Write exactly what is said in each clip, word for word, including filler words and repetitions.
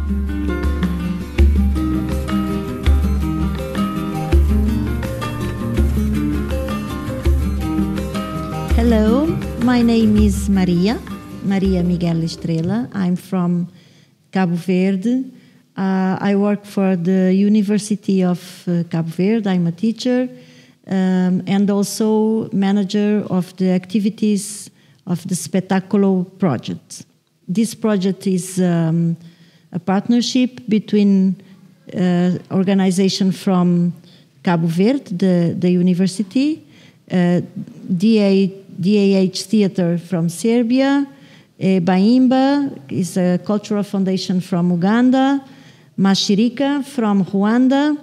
Hello, my name is Maria, Maria Miguel Estrela. I'm from Cabo Verde. Uh, I work for the University of uh, Cabo Verde. I'm a teacher um, and also manager of the activities of the Spectaculo project. This project is um, a partnership between uh, organization from Cabo Verde, the, the university, uh, D A D A H Theatre from Serbia, uh, Baimba is a cultural foundation from Uganda, Mashirika from Rwanda,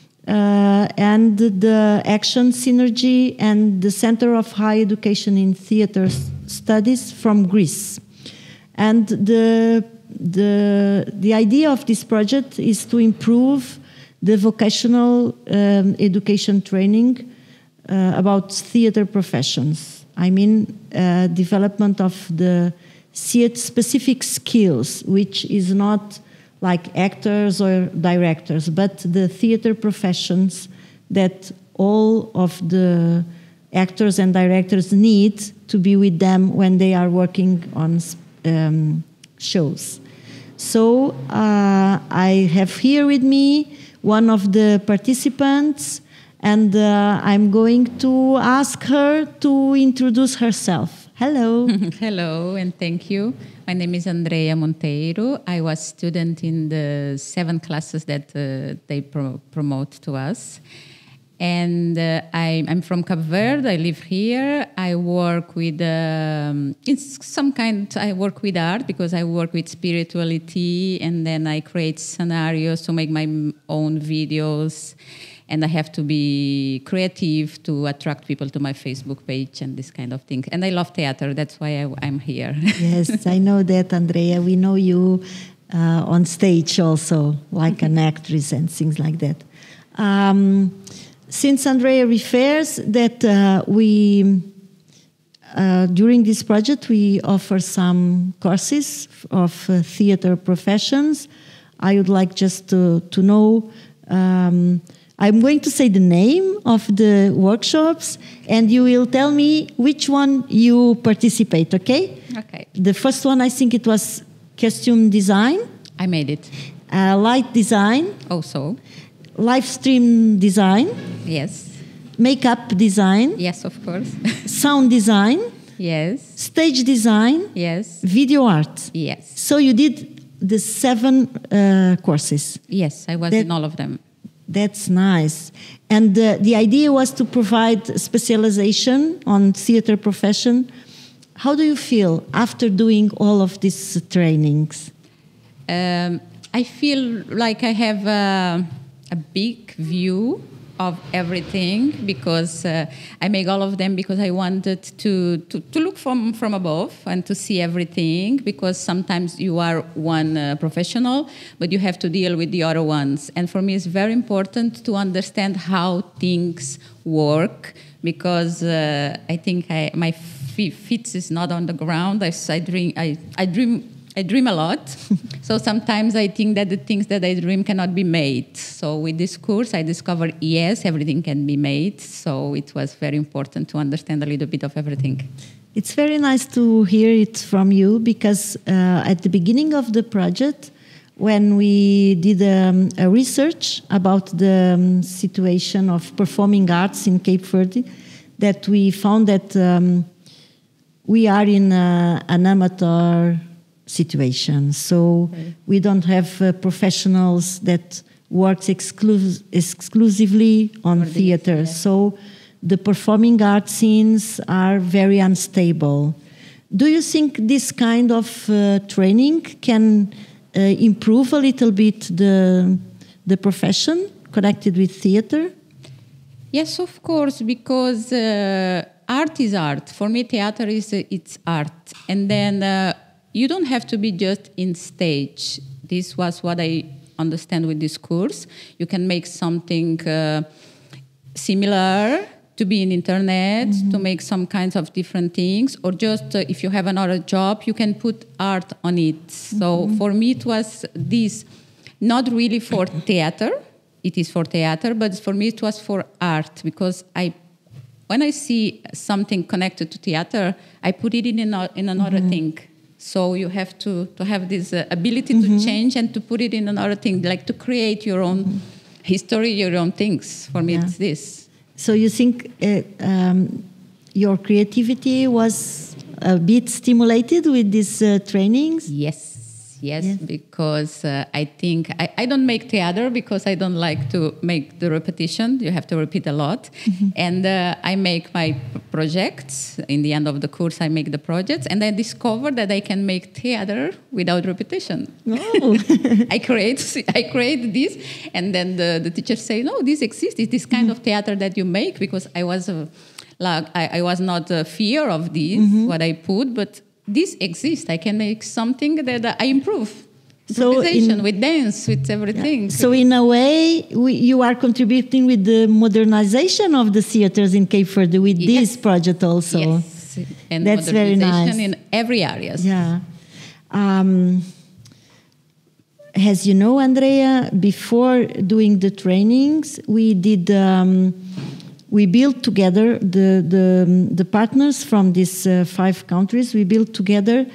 uh, and the Action Synergy and the Center of Higher Education in Theatre Studies from Greece. And the, the, the idea of this project is to improve the vocational um, education training uh, about theatre professions. I mean, uh, development of the specific skills, which is not like actors or directors, but the theater professions that all of the actors and directors need to be with them when they are working on um, shows. So uh, I have here with me one of the participants, and uh, I'm going to ask her to introduce herself. Hello. Hello, and thank you. My name is Andrea Monteiro. I was student in the seven classes that uh, they pro promote to us. And uh, I, I'm from Cape Verde. I live here. I work with, um, in some kind, I work with art because I work with spirituality, and then I create scenarios to make my own videos. And I have to be creative to attract people to my Facebook page and this kind of thing. And I love theater. That's why I, I'm here. Yes, I know that, Andrea. We know you uh, on stage also, like an actress and things like that. Um, since Andrea refers that uh, we, uh, during this project, we offer some courses of uh, theater professions. I would like just to, to know um, I'm going to say the name of the workshops, and you will tell me which one you participate, okay? Okay. The first one, I think it was costume design. I made it. Uh, light design. Also. Live stream design. Yes. Makeup design. Yes, of course. Sound design. Yes. Stage design. Yes. Video art. Yes. So you did the seven uh, courses. Yes, I was that, in all of them. That's nice. And uh, the idea was to provide specialization on theater profession. How do you feel after doing all of these trainings? Um, I feel like I have a, a big view of everything because uh, I make all of them because I wanted to, to, to look from, from above and to see everything, because sometimes you are one uh, professional, but you have to deal with the other ones. And for me, it's very important to understand how things work, because uh, I think I, my feet is not on the ground. I, I dream, I, I dream I dream a lot, so sometimes I think that the things that I dream cannot be made. So with this course, I discovered, yes, everything can be made. So it was very important to understand a little bit of everything. It's very nice to hear it from you, because uh, at the beginning of the project, when we did um, a research about the um, situation of performing arts in Cape Verde, that we found that um, we are in a, an amateur situation. So okay. we don't have uh, professionals that works exclu exclusively on For theater. This, yeah. So the performing arts scenes are very unstable. Do you think this kind of uh, training can uh, improve a little bit the, the profession connected with theater? Yes, of course, because uh, art is art. For me, theater is uh, it's art. And then uh, you don't have to be just in stage. This was what I understand with this course. You can make something uh, similar to be in internet, mm-hmm. to make some kinds of different things, or just uh, if you have another job, you can put art on it. Mm-hmm. So for me, it was this, not really for theater. It is for theater, but for me, it was for art, because I, when I see something connected to theater, I put it in, a, in another mm-hmm. thing. So you have to, to have this uh, ability mm-hmm. to change and to put it in another thing, like to create your own mm-hmm. history, your own things. For me, yeah. it's this. So you think uh, um, your creativity was a bit stimulated with these uh, trainings? Yes. Yes, yes, because uh, I think I, I don't make theater because I don't like to make the repetition. You have to repeat a lot. Mm-hmm. And uh, I make my p- projects. In the end of the course, I make the projects. And I discovered that I can make theater without repetition. Oh. I create I create this. And then the, the teachers say, no, this exists. It's this kind mm-hmm. of theater that you make. Because I was, uh, like, I, I was not uh, fear of this, mm-hmm. what I put, but this exists. I can make something that uh, I improve. So in, with dance, with everything. Yeah. So in a way, we, you are contributing with the modernization of the theaters in Cape Verde with yes. this project also. Yes, and that's very nice. In every area. Yeah. Um, as you know, Andrea, before doing the trainings, we did. Um, We built together, the, the, the partners from these uh, five countries, we built together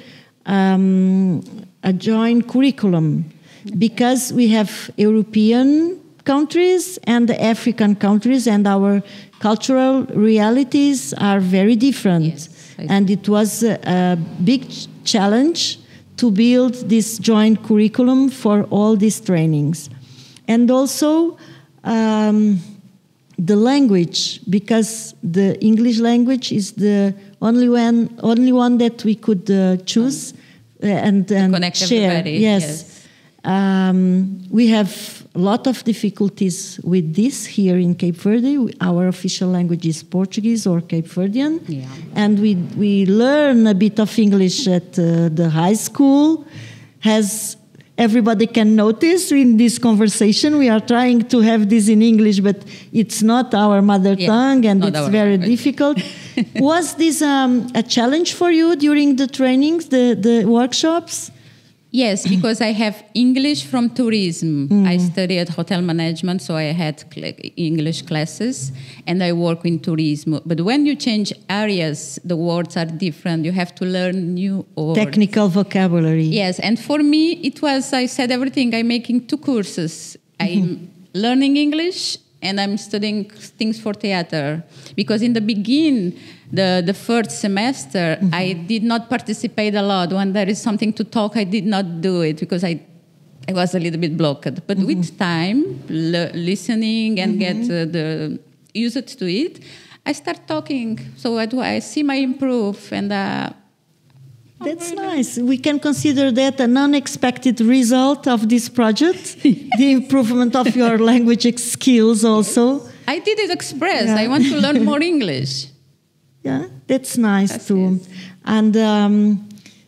um, a joint curriculum because we have European countries and African countries, and our cultural realities are very different. Yes, and it was a, a big challenge to build this joint curriculum for all these trainings. And also, um, the language, because the English language is the only one, only one that we could uh, choose uh, and, and connect share. Everybody. Yes, yes. Um, we have a lot of difficulties with this here in Cape Verde. Our official language is Portuguese or Cape Verdean, yeah. and we we learn a bit of English at uh, the high school. Has everybody can notice in this conversation, we are trying to have this in English, but it's not our mother yeah, tongue, and it's very language. difficult. Was this um, a challenge for you during the trainings, the, the workshops? Yes, because I have English from tourism. Mm. I studied hotel management, so I had cl- English classes, and I work in tourism. But when you change areas, the words are different. You have to learn new words. Technical vocabulary. Yes, and for me, it was, I said everything. I'm making two courses. Mm-hmm. I'm learning English, and I'm studying things for theater. Because in the beginning, the, the first semester, mm-hmm. I did not participate a lot. When there is something to talk, I did not do it because I I was a little bit blocked. But mm-hmm. with time, l- listening and mm-hmm. get uh, the used to it, I start talking. So I, do, I see my improve. and. Uh, That's nice. We can consider that an unexpected result of this project, the improvement of your language skills also. I did it express. Yeah. I want to learn more English. Yeah, that's nice that's too. It. And um,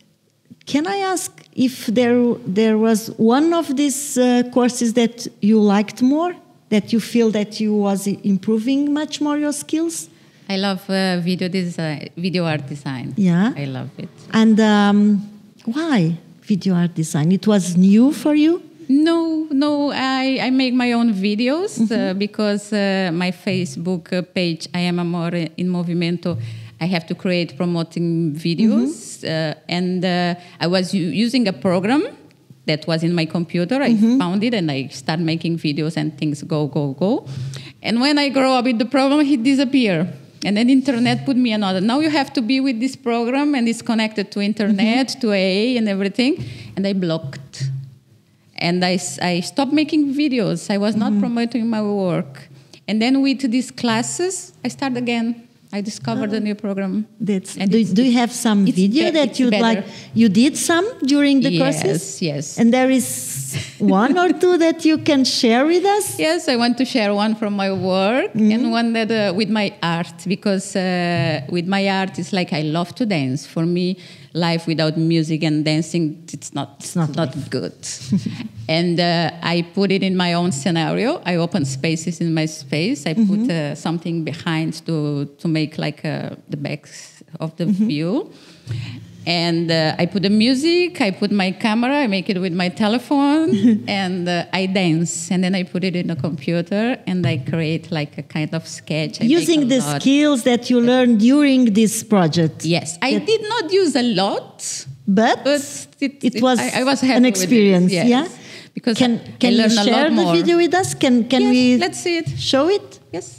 can I ask if there there was one of these uh, courses that you liked more, that you feel that you was improving much more your skills? I love uh, video design, video art design. Yeah, I love it. And um, why video art design? It was new for you? No, no. I, I make my own videos mm-hmm. uh, because uh, my Facebook page, I Am Amore in Movimento, I have to create promoting videos. Mm-hmm. Uh, and uh, I was u- using a program that was in my computer. I mm-hmm. found it and I start making videos and things go, go, go. And when I grow up with the program, it disappeared. And then internet put me another. Now you have to be with this program and it's connected to internet, mm-hmm. to A A and everything. And I blocked. And I, I stopped making videos. I was not mm-hmm. promoting my work. And then with these classes, I start again. I discovered oh. a new program. That's, do, do you have some video be- that you'd better. like? You did some during the yes, courses? Yes, yes. And there is one or two that you can share with us? Yes, I want to share one from my work mm-hmm. and one that uh, with my art. Because uh, with my art, it's like I love to dance. For me, life without music and dancing, it's not, It's not not good. And uh, I put it in my own scenario. I open spaces in my space. I put uh, something behind to, to make like uh, the back of the view. And uh, I put the music, I put my camera, I make it with my telephone, and uh, I dance. And then I put it in a computer, and I create like a kind of sketch. I Using the lot. skills that you learned during this project. Yes, I That- did not use a lot, But, but it, it was, I, I was happy an with it, experience, yes. yeah? Because Can, can I you learned a share lot the more. video with us? Can, can Yes, we let's see it. show it? Yes.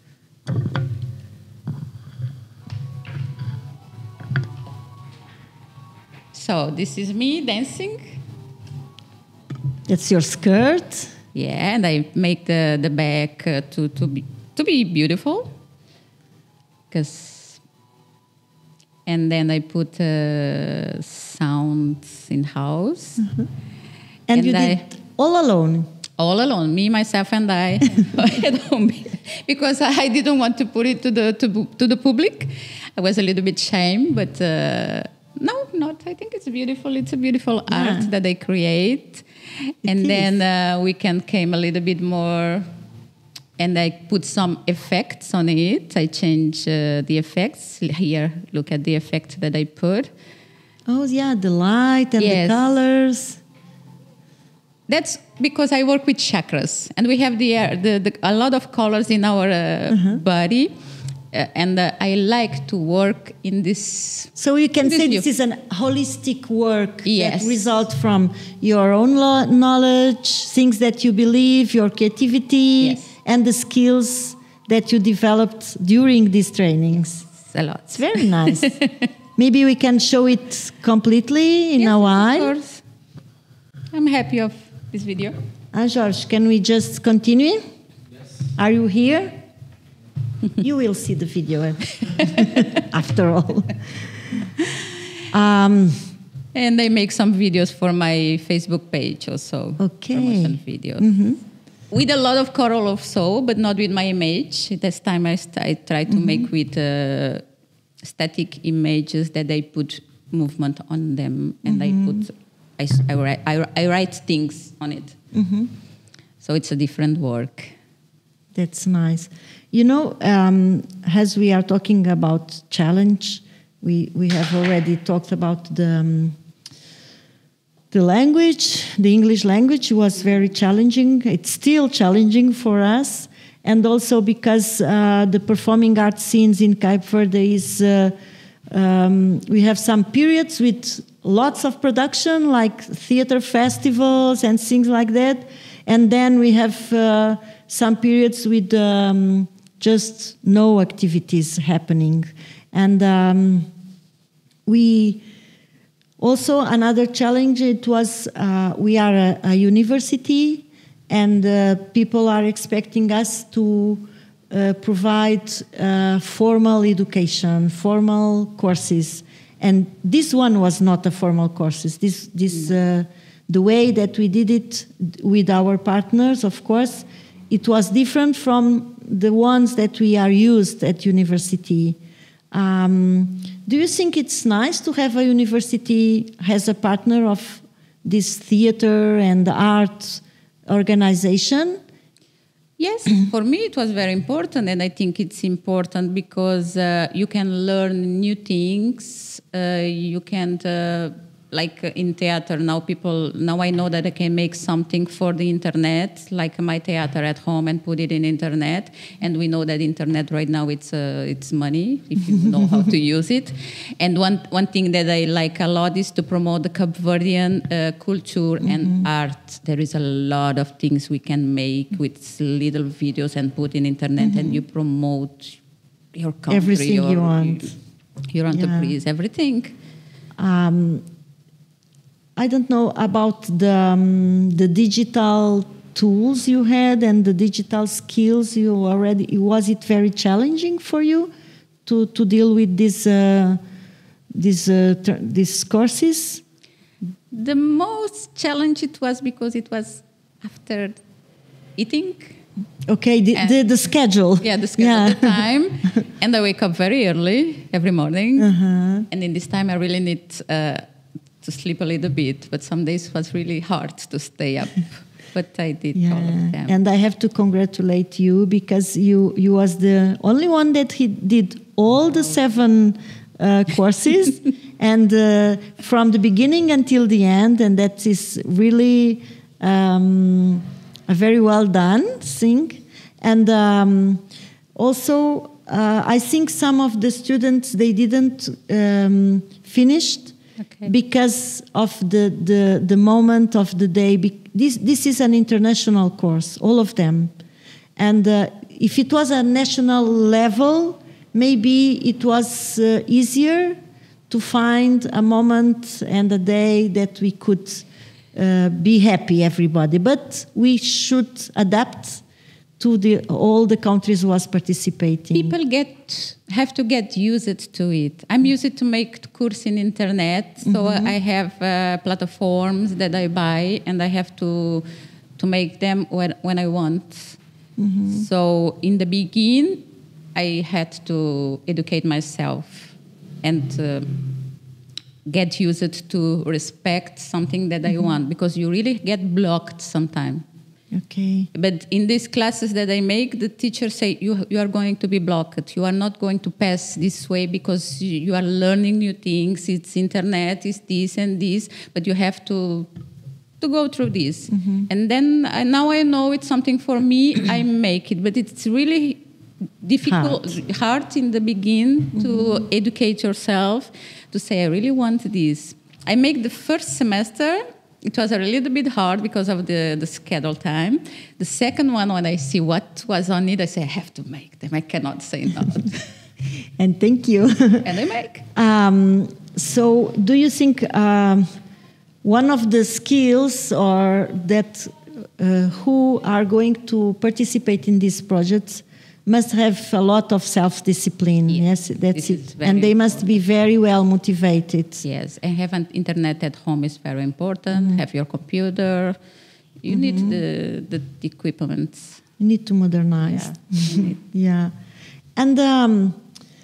So this is me dancing. That's your skirt. Yeah, and I make the the back uh, to to be to be beautiful. Cause, and then I put uh, sounds in house. Mm-hmm. And, And you I- did all alone. All alone, me, myself, and I, at home, because I didn't want to put it to the to, to the public. I was a little bit ashamed, but uh, no, not. I think it's beautiful. It's a beautiful Yeah. art that I create, and is. then uh, we can came a little bit more, and I put some effects on it. I change uh, the effects here. Look at the effect that I put. Oh, yeah, the light and Yes. the colors. That's because I work with chakras, and we have the, air, the, the a lot of colors in our uh, body, uh, and uh, I like to work in this. So you can This say view. this is an holistic work Yes. that result from your own lo- knowledge, things that you believe, your creativity, Yes. and the skills that you developed during these trainings. A lot. It's very nice. Maybe we can show it completely in Yes, a of while. course. I'm happy of this video. Ah, Jorge, can we just continue? Yes. Are you here? You will see the video after all. Um, And I make some videos for my Facebook page also. Okay. Promotion videos. With a lot of coral also, but not with my image. This time I, st- I try to make with uh, static images that I put movement on them, and I put, I, s- I write, I, I write things on it. So it's a different work. That's nice. You know, um, as we are talking about challenge, we, we have already talked about the, um, the language. The English language was very challenging. It's still challenging for us. And also because uh, the performing arts scenes in Cape Verde is, uh, um, we have some periods with lots of production, like theater festivals and things like that. And then we have uh, some periods with um, just no activities happening. And um, we also, another challenge, it was uh, we are a, a university, and uh, people are expecting us to uh, provide uh, formal education, formal courses. And this one was not a formal courses. This, this uh, the way that we did it with our partners, of course, it was different from the ones that we are used at university. Um, do you think it's nice to have a university as a partner of this theater and art organization? Yes, for me it was very important, and I think it's important because uh, you can learn new things. Uh, you can, uh, like uh, in theater now, people now I know that I can make something for the internet, like my theater at home, and put it in internet. And we know that internet right now it's uh, it's money if you know how to use it. And one one thing that I like a lot is to promote the Cape Verdean uh, culture and art. There is a lot of things we can make with little videos and put in internet, and you promote your country, Everything your, you want. your entreprise, everything. Um, I don't know about the um, the digital tools you had and the digital skills you already. Was it very challenging for you to, to deal with these uh, these uh, tr- these courses? The most challenge it was because it was after eating Okay, the, the, the schedule. Yeah, the schedule, Yeah. the time. And I wake up very early every morning. Uh-huh. And in this time, I really need uh, to sleep a little bit. But some days it was really hard to stay up. But I did Yeah. all of them. And I have to congratulate you because you, you was the only one that he did all the seven uh, courses and uh, from the beginning until the end. And that is really um, a very well done thing. And um, also, uh, I think some of the students, they didn't um, finish Okay. because of the, the, the moment of the day. This, this is an international course, all of them. And uh, if it was a national level, maybe it was uh, easier to find a moment and a day that we could uh, be happy, everybody. But we should adapt to the, all the countries who was participating. People get have to get used to it. I'm used to make course in internet, so mm-hmm. I have uh, platforms that I buy, and I have to to make them when, when I want. Mm-hmm. So in the beginning, I had to educate myself and uh, get used to respect something that mm-hmm. I want, because you really get blocked sometimes. Okay. But in these classes that I make, the teachers say, you, you are going to be blocked. You are not going to pass this way because you, you are learning new things. It's internet, it's this and this, but you have to to go through this. Mm-hmm. And then I, now I know it's something for me, I make it. But it's really difficult, hard, hard in the beginning mm-hmm. to educate yourself, to say, I really want this. I make the first semester. It was a little bit hard because of the, the schedule time. The second one, when I see what was on it, I say, I have to make them. I cannot say no. And thank you. And I make. Um, so do you think um, one of the skills or that uh, who are going to participate in these projects must have a lot of self-discipline, yes, yes that's it. And they important. Must be very well motivated. Yes, and have an internet at home is very important. Mm-hmm. Have your computer. You mm-hmm. need the, the equipment. You need to modernize. Yeah. Yeah. And um,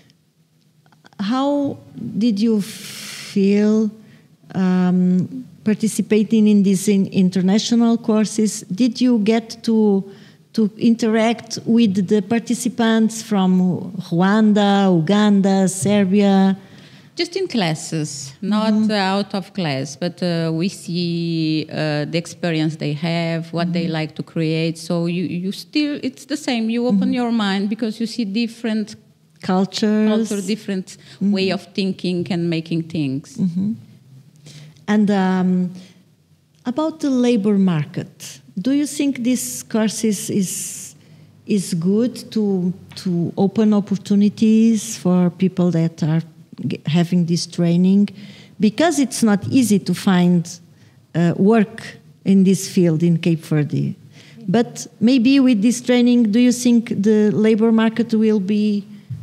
how did you feel um, participating in these in international courses? Did you get to to interact with the participants from Rwanda, Uganda, Serbia? Just in classes, not mm-hmm. out of class, but uh, we see uh, the experience they have, what mm-hmm. they like to create. So you, you still, it's the same. You open mm-hmm. your mind because you see different cultures, culture, different mm-hmm. way of thinking and making things. Mm-hmm. And um, about the labor market, do you think this course is, is, is good to, to open opportunities for people that are having this training? Because it's not easy to find uh, work in this field in Cape Verde. But maybe with this training, do you think the labor market will be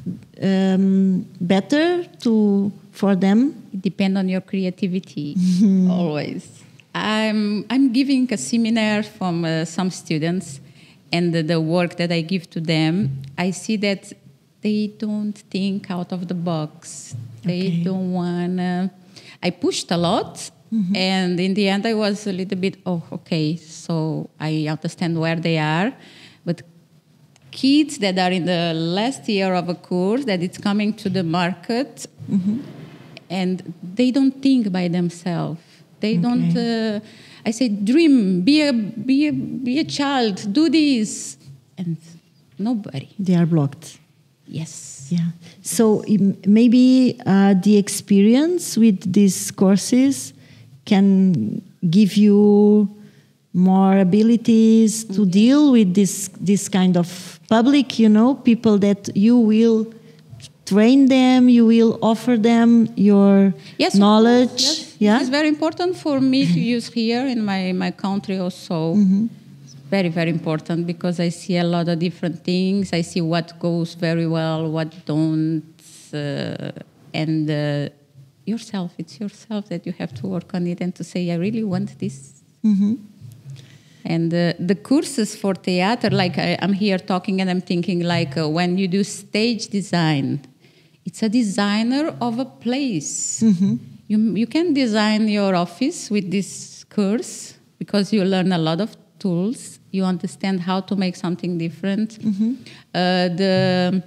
um, better to, for them? It depends on your creativity, always. I'm, I'm giving a seminar from uh, some students, and the, the work that I give to them, I see that they don't think out of the box. They okay. don't want to... I pushed a lot, mm-hmm. and in the end I was a little bit, oh, okay, so I understand where they are. But kids that are in the last year of a course, that it's coming to the market, mm-hmm. and they don't think by themselves. They okay. don't. Uh, I say, dream, be a be a be a child, do this, and nobody. They are blocked. Yes. Yeah. So maybe uh, the experience with these courses can give you more abilities to yeah. deal with this this kind of public. You know, people that you will train them, you will offer them your yes, knowledge. Yes. Yeah? It's very important for me to use here in my, my country also. Mm-hmm. It's very, very important because I see a lot of different things. I see what goes very well, what don't. Uh, and uh, yourself, it's yourself that you have to work on it and to say, I really want this. Mm-hmm. And uh, the courses for theater, like I, I'm here talking and I'm thinking like uh, when you do stage design, it's a designer of a place. Mm-hmm. You, you can design your office with this course because you learn a lot of tools. You understand how to make something different. Mm-hmm. Uh, the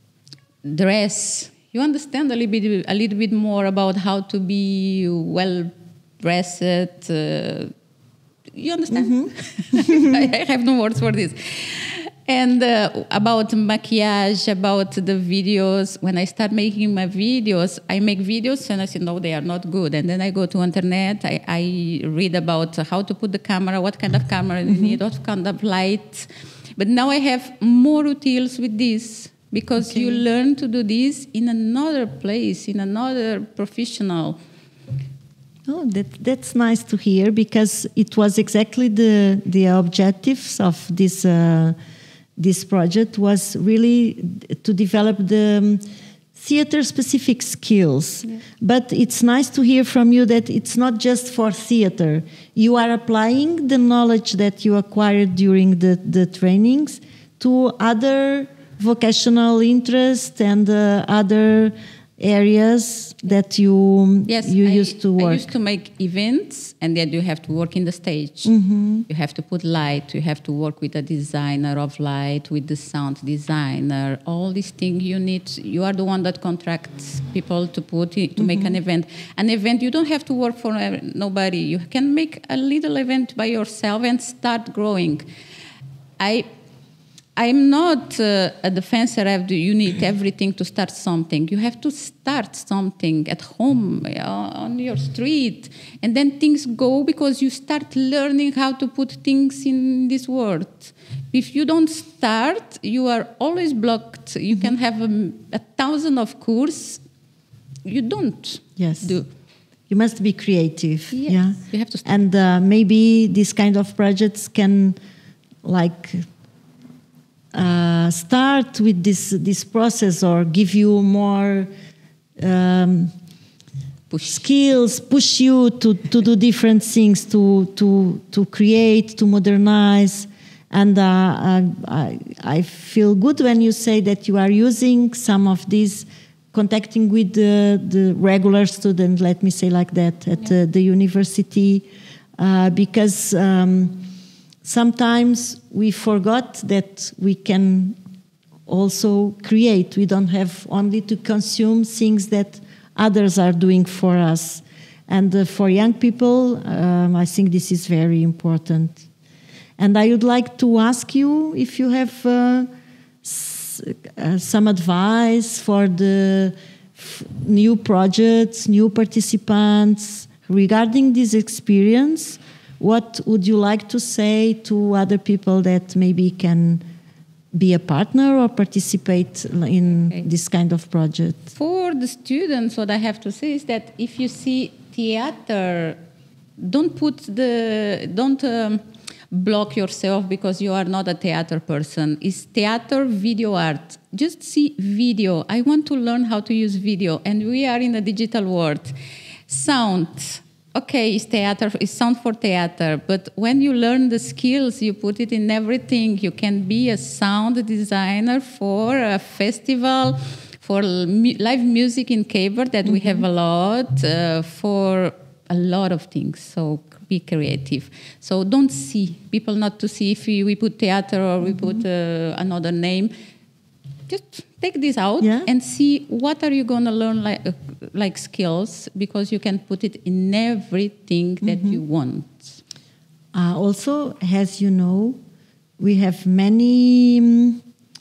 dress, you understand a little bit, a little bit more about how to be well dressed. Uh, you understand? Mm-hmm. I, I have no words for this. And uh, about maquillage, about the videos. When I start making my videos, I make videos and I say, no, they are not good. And then I go to internet, I, I read about how to put the camera, what kind of camera mm-hmm. you need, what kind of light. But now I have more tools with this because okay. you learn to do this in another place, in another professional. Oh, that, that's nice to hear because it was exactly the, the objectives of this uh, This project was really to develop the um, theater-specific skills. Yeah. But it's nice to hear from you that it's not just for theater. You are applying the knowledge that you acquired during the, the trainings to other vocational interests and uh, other areas that you yes, you I, used to work. I used to make events, and then you have to work in the stage. Mm-hmm. You have to put light. You have to work with a designer of light, with the sound designer. All these things you need. You are the one that contracts people to put it, to mm-hmm. make an event. An event you don't have to work for nobody. You can make a little event by yourself and start growing. I. I'm not uh, a defender of the, you need everything to start something. You have to start something at home, uh, on your street, and then things go because you start learning how to put things in this world. If you don't start, you are always blocked. You mm-hmm. can have a, a thousand of courses. You don't yes. do. You must be creative. Yes, yeah, you have to start. And uh, maybe this kind of projects can, like, Uh, start with this this process or give you more um, push. skills, push you to, to do different things, to to to create, to modernize. And uh, I, I feel good when you say that you are using some of these, contacting with the, the regular student, let me say like that, at yeah. uh, the university, uh, because um, sometimes we forgot that we can also create. We don't have only to consume things that others are doing for us. And uh, for young people, um, I think this is very important. And I would like to ask you if you have uh, s uh, some advice for the f new projects, new participants regarding this experience. What would you like to say to other people that maybe can be a partner or participate in okay. this kind of project? For the students, what I have to say is that if you see theater, don't put the, don't um, block yourself because you are not a theater person. It's theater, video art. Just see video. I want to learn how to use video, and we are in a digital world. Sound. Okay, it's theater, it's sound for theater, but when you learn the skills, you put it in everything. You can be a sound designer for a festival, for live music in Cape Verde that mm-hmm. we have a lot, uh, for a lot of things. So be creative. So don't see, people not to see if we, we put theater or we mm-hmm. put uh, another name. Just take this out yeah. and see what are you going to learn like, uh, like skills, because you can put it in everything that mm-hmm. you want. Uh, also, as you know, we have many um,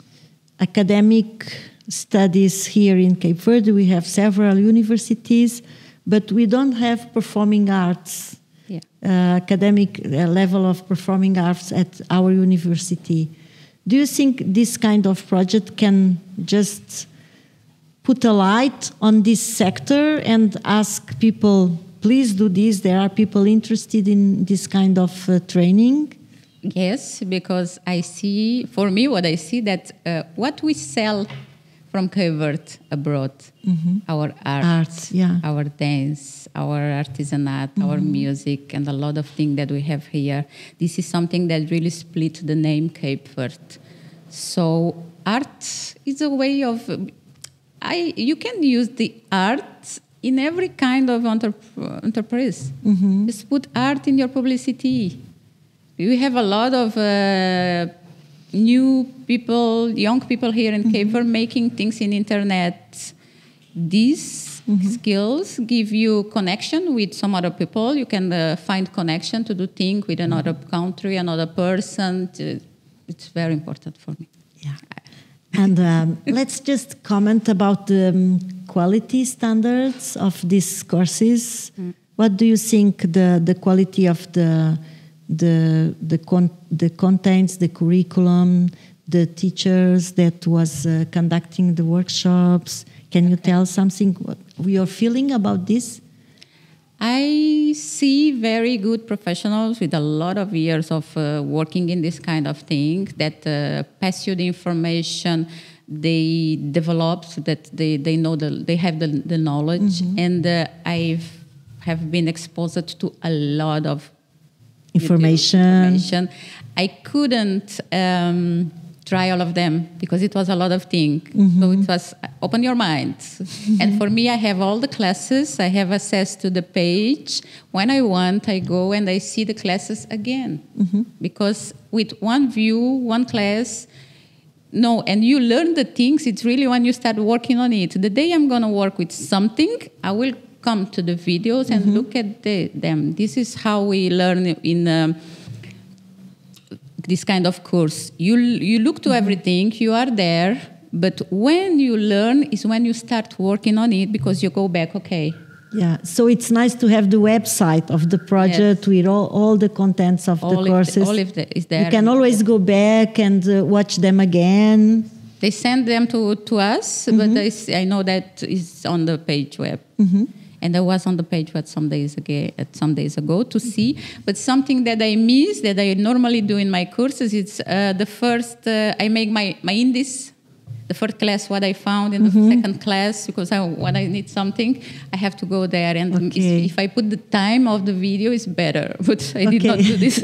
academic studies here in Cape Verde. We have several universities, but we don't have performing arts, yeah. uh, academic uh, level of performing arts at our university. Do you think this kind of project can just put a light on this sector and ask people, please do this? There are people interested in this kind of uh, training? Yes, because I see, for me, what I see that uh, what we sell from Cape Verde abroad. Mm-hmm. Our art, art yeah. our dance, our artisanat, mm-hmm. our music, and a lot of things that we have here. This is something that really split the name Cape Verde. So art is a way of, I you can use the art in every kind of entrep- enterprise. Mm-hmm. Just put art in your publicity. We have a lot of uh, new people, young people here in mm-hmm. Cape Verde making things in internet. These mm-hmm. skills give you connection with some other people. You can uh, find connection to do things with another mm-hmm. country, another person. It's very important for me. Yeah. And um, let's just comment about the um, quality standards of these courses. Mm. What do you think the, the quality of the the the, con- the contents, the curriculum, the teachers that was uh, conducting the workshops? Can you tell something what you're feeling about this? I see very good professionals with a lot of years of uh, working in this kind of thing that uh, pass you the information they develop so that they, they know the, they have the, the knowledge. Mm-hmm. And uh, I have been exposed to a lot of information. information. I couldn't um, try all of them because it was a lot of things. Mm-hmm. So it was open your mind. Mm-hmm. And for me, I have all the classes. I have access to the page. When I want, I go and I see the classes again. Mm-hmm. Because with one view, one class, no, and you learn the things. It's really when you start working on it. The day I'm going to work with something, I will come to the videos and mm-hmm. look at the, them. This is how we learn in um, this kind of course. You you look to mm-hmm. everything, you are there, but when you learn is when you start working on it because you go back, okay. Yeah, so it's nice to have the website of the project yes. with all, all the contents of all the courses. The, all of the, is there. You can always go back and uh, watch them again. They send them to, to us, mm-hmm. but they, I know that is on the page web. Mm-hmm. And I was on the page web some days ago, some days ago to see. But something that I miss, that I normally do in my courses, it's uh, the first, uh, I make my, my indices. The first class, what I found in mm-hmm. the second class, because I, when I need something, I have to go there. And okay. if I put the time of the video, it's better. But I okay. did not do this.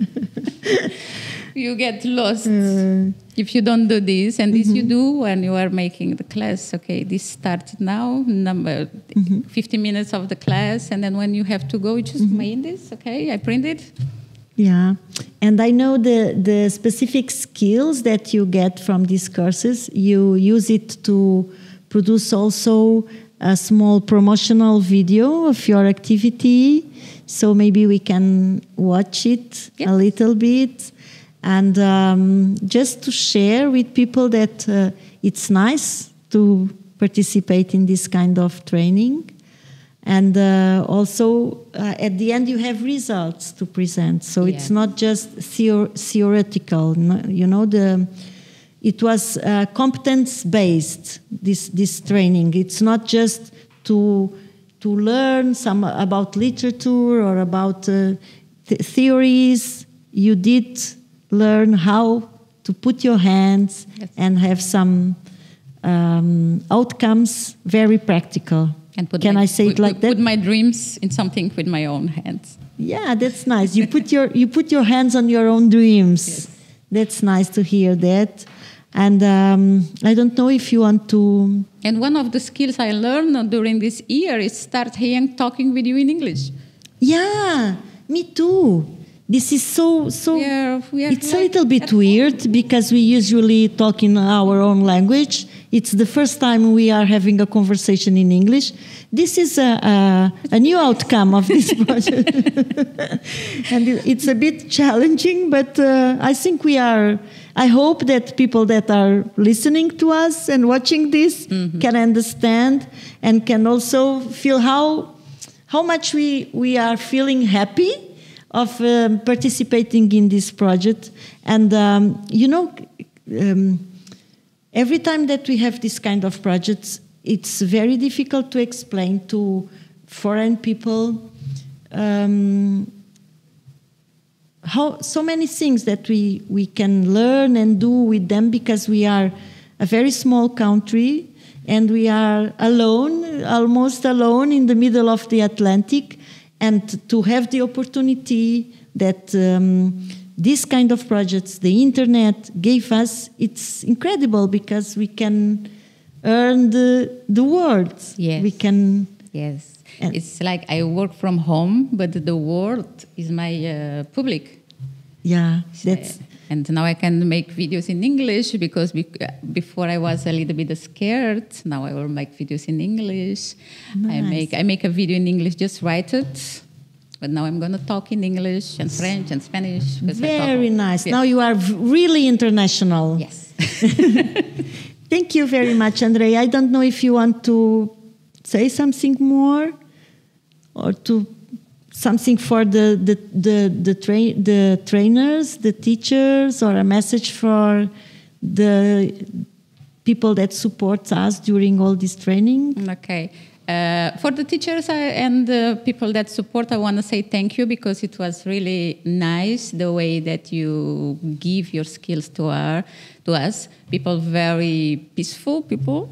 You get lost uh, if you don't do this. And mm-hmm. this you do when you are making the class. Okay, this started now, number mm-hmm. fifty minutes of the class. And then when you have to go, you just mm-hmm. make this. Okay, I print it. Yeah, and I know the, the specific skills that you get from these courses. You use it to produce also a small promotional video of your activity. So maybe we can watch it yes. a little bit. And um, just to share with people that uh, it's nice to participate in this kind of training. And uh, also, uh, at the end, you have results to present. So yeah. it's not just theor- theoretical. No, you know, the it was uh, competence-based, this, this training. It's not just to, to learn some about literature or about uh, th- theories. You did learn how to put your hands yes. and have some um, outcomes, very practical. And put Can my, I say it like put that? Put my dreams in something with my own hands. Yeah, that's nice. You put your you put your hands on your own dreams. Yes. That's nice to hear that. And um, I don't know if you want to. And one of the skills I learned during this year is start hearing talking with you in English. Yeah, me too. This is so, so, we are, we are it's like a little bit weird home. Because we usually talk in our own language. It's the first time we are having a conversation in English. This is a, a, a new outcome of this project. And it's a bit challenging, but uh, I think we are, I hope that people that are listening to us and watching this mm-hmm. can understand and can also feel how, how much we, we are feeling happy of um, participating in this project. And, um, you know, um, every time that we have this kind of projects, it's very difficult to explain to foreign people um, how so many things that we, we can learn and do with them because we are a very small country, and we are alone, almost alone in the middle of the Atlantic, and to have the opportunity that um, this kind of projects, the internet gave us, it's incredible because we can earn the, the world. Yes. We can... Yes. It's like I work from home, but the world is my uh, public. Yeah, that's... And now I can make videos in English because be- before I was a little bit scared. Now I will make videos in English. Nice. I make I make a video in English, just write it. But now I'm going to talk in English and French and Spanish. Very talk, nice. yes. Now you are v- really international. Yes. Thank you very much, Andrea. I don't know if you want to say something more or to something for the the the the, tra- the trainers, the teachers, or a message for the people that support us during all this training. Okay. Uh, for the teachers and the people that support, I want to say thank you because it was really nice the way that you give your skills to our, to us. People very peaceful people.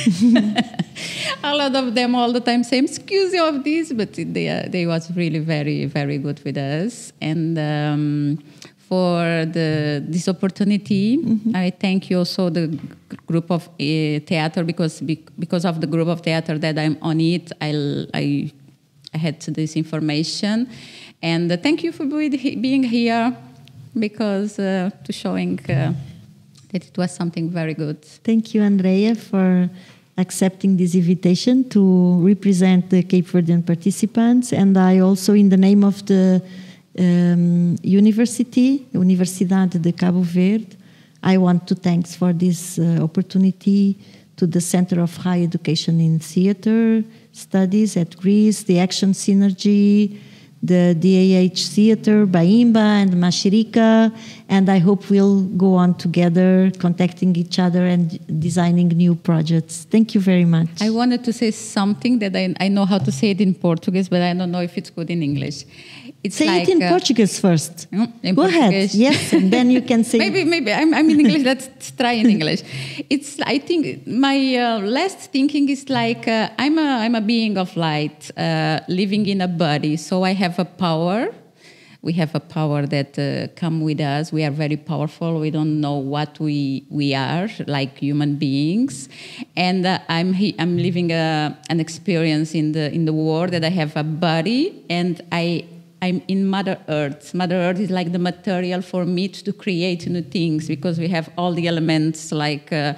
A lot of them all the time say, excuse you of this, but they uh, they was really very, very good with us. And um, for the this opportunity, mm-hmm. I thank you also the g- group of uh, theater because because of the group of theater that I'm on it, I I, I had this information, and uh, thank you for being here because uh, to showing uh, that it was something very good. Thank you, Andrea, for accepting this invitation to represent the Cape Verdean participants, and I also, in the name of the um, university, Universidade de Cabo Verde, I want to thank for this uh, opportunity to the Center of High Education in Theatre Studies at Greece, the Action Synergy, the D A H Theatre, Baimba and Mashirika, and I hope we'll go on together, contacting each other and designing new projects. Thank you very much. I wanted to say something that I, I know how to say it in Portuguese, but I don't know if it's good in English. It's say like, it in uh, Portuguese first. In Go Portuguese. ahead. Yes, and then you can say... maybe, maybe. I'm, I'm in English. Let's try in English. It's. I think my uh, last thinking is like uh, I'm a I'm a being of light, uh, living in a body. So I have a power. We have a power that uh, come with us. We are very powerful. We don't know what we we are like human beings, and uh, I'm he, I'm living a, an experience in the in the world that I have a body and I. I'm in Mother Earth. Mother Earth is like the material for me to create new things because we have all the elements like uh,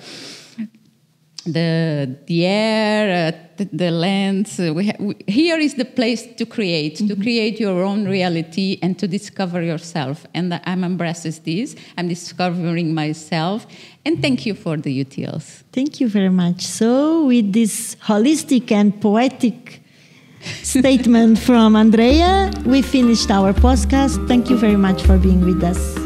the the air, uh, the, the land. Uh, we ha- we, here is the place to create, mm-hmm. to create your own reality and to discover yourself. And I'm embracing this. I'm discovering myself. And thank you for the U T Ls. Thank you very much. So with this holistic and poetic statement from Andrea, we finished our podcast. Thank you very much for being with us.